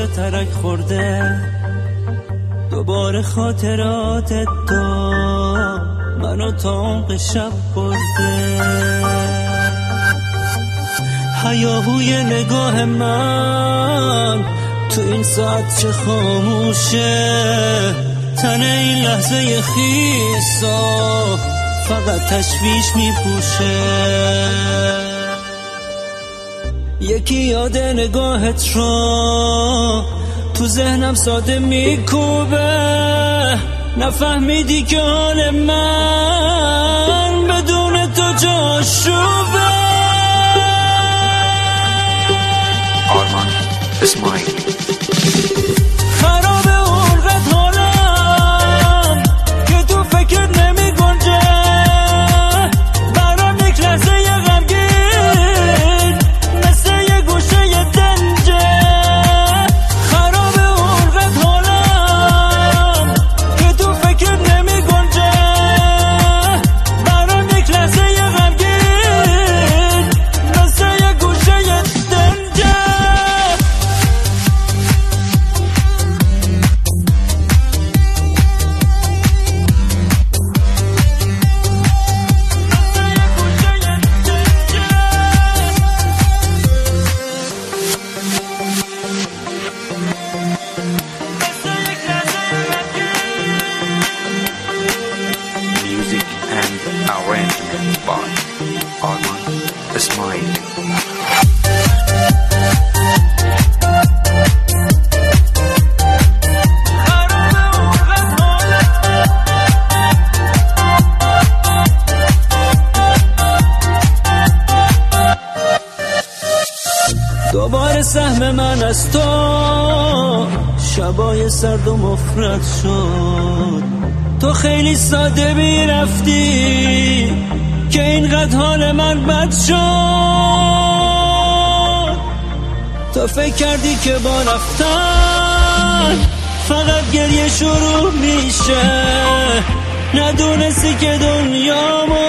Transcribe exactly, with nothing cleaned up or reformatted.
ترک خورده دوباره خاطرات تو منو تا عمق شب برده. هیاهوی نگاه من تو این ساعت چه خاموشه، تن این لحظه خیسا فقط تشویش میپوشه. یکی یاد نگاهت رو تو ذهنم ساده میکوبه، نفهمیدی که حال من بدون تو جاشوبه. آرمان اسماعیلی. خراب اونقدر حالم که تو فکرت نمی گنجه، برام یک لحظه یه غمگین مثل یه گوشه یه دنجه. خراب اونقدر حالم که تو فکرت نمی گنجه، برام یک لحظه یه غمگین مثل یه گوشه یه دنجه. Music and arrangement by Arman Ismaili. دوباره سهم من از تو شبای سرد و مفرد شد. تو خیلی ساده میرفتی که اینقدر حال من بد شد. تو فکر کردی که با رفتن فقط گریه شروع میشه، ندونستی که دنیا